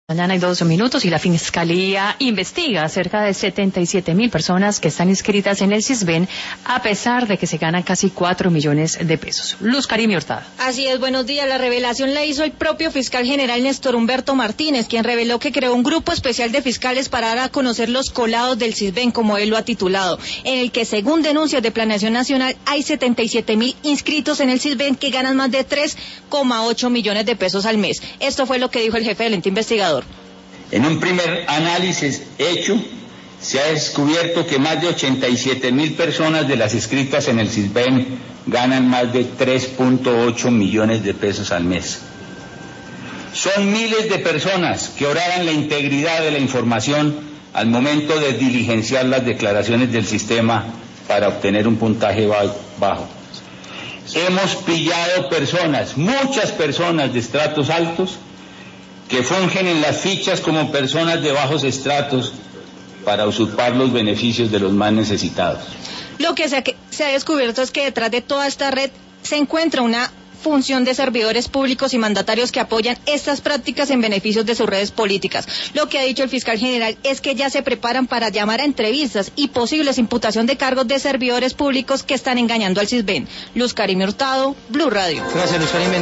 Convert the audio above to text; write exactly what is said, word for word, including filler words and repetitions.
Mañana y dos minutos y la Fiscalía investiga cerca de setenta y siete mil personas que están inscritas en el Sisbén a pesar de que se ganan casi cuatro millones de pesos. Luz Karimi Hurtado. Así es, buenos días. La revelación la hizo el propio fiscal general Néstor Humberto Martínez, quien reveló que creó un grupo especial de fiscales para dar a conocer los colados del Sisbén, como él lo ha titulado, en el que según denuncias de Planeación Nacional hay setenta y siete mil inscritos en el Sisbén que ganan más de tres coma ocho millones de pesos al mes. Esto fue lo que dijo el jefe del ente investigador. En un primer análisis hecho, se ha descubierto que más de ochenta y siete mil personas de las inscritas en el Sisbén ganan más de tres punto ocho millones de pesos al mes. Son miles de personas que oraban la integridad de la información al momento de diligenciar las declaraciones del sistema para obtener un puntaje bajo. Hemos pillado personas, muchas personas de estratos altos, que fungen en las fichas como personas de bajos estratos para usurpar los beneficios de los más necesitados. Lo que se ha, que se ha descubierto es que detrás de toda esta red se encuentra una función de servidores públicos y mandatarios que apoyan estas prácticas en beneficios de sus redes políticas. Lo que ha dicho el fiscal general es que ya se preparan para llamar a entrevistas y posibles imputación de cargos de servidores públicos que están engañando al Sisbén. Luz Karimi Hurtado, Blue Radio. Gracias, Luz Karimi.